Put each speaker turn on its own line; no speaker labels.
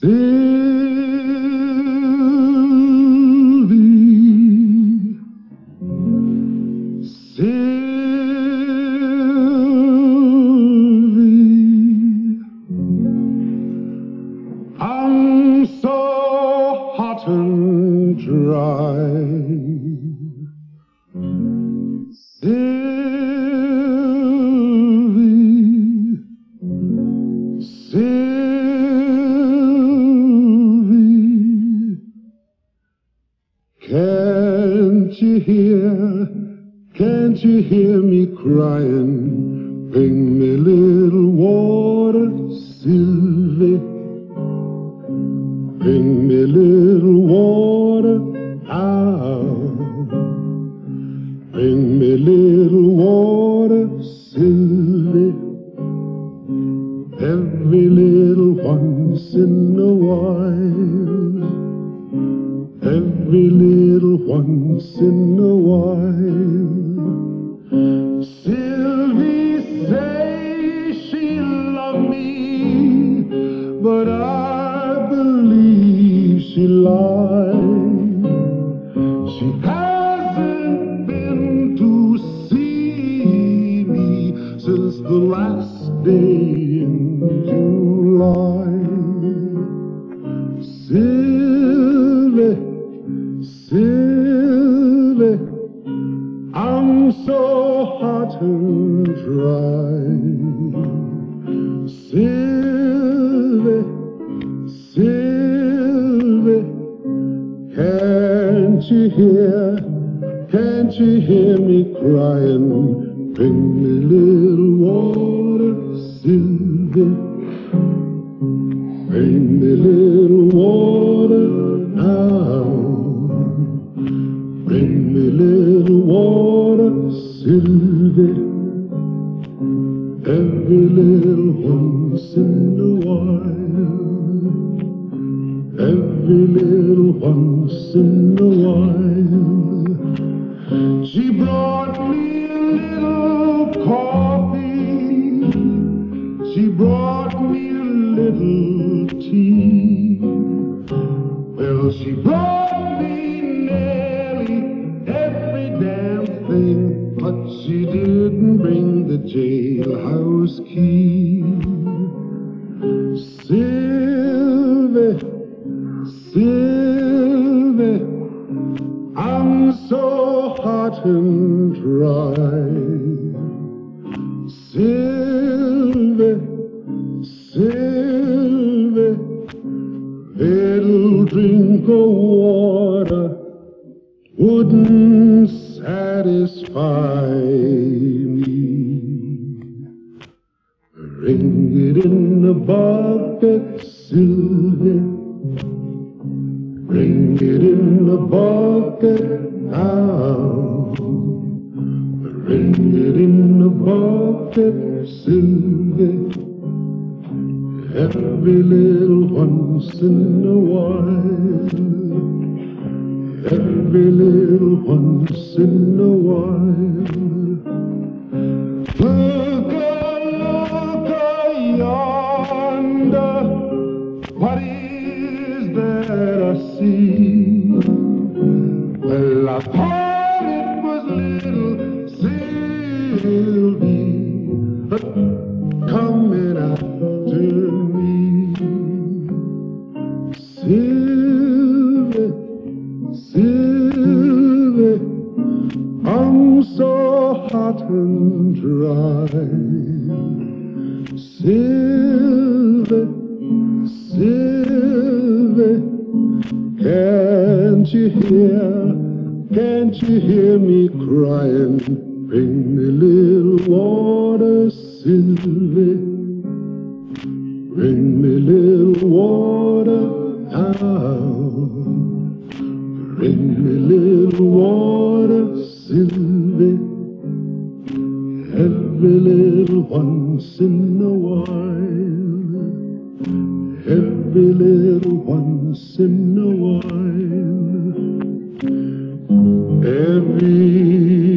Sylvie, Sylvie, I'm so hot and dry. Sylvie, Sylvie, can't you hear me crying? Bring me a little water, Sylvie. Bring me a little water now. Bring me a little water, Sylvie. Every little once in a while. Every little once in a while. Sylvie say she loved me, but I believe she lied. She hasn't been to see me since the last day in July. Sylvie, Sylvie, I'm so hot and dry. Sylvie, Sylvie, can't you hear me crying? Bring me a little water, Sylvie. Bring me a little water now. Bring me a little water, Sylvie. Every little once in a while. Every little once in a while. She brought me a little coffee. She brought me a little tea. Well, she brought me nearly every damn thing, but she didn't bring the jailhouse key. Sylvie, Sylvie, I'm so hot and dry. Sylvie, Sylvie, little drink of water wouldn't satisfy me. Bring it in a bucket, Sylvie. Bring it in a bucket now. Bring it in a bucket, Sylvie. Every little once in a while. Every little once in a while. Look yonder, what is that I see? Well, I thought it was little Sylvie coming after me. Sylvie, Sylvie, I'm so hot and dry. Sylvie, Sylvie, can't you hear me crying? Bring me a little water, Sylvie. Bring me a little water now. Bring me a little water, Sylvie. Every little once in a while. Every little once in a while. Every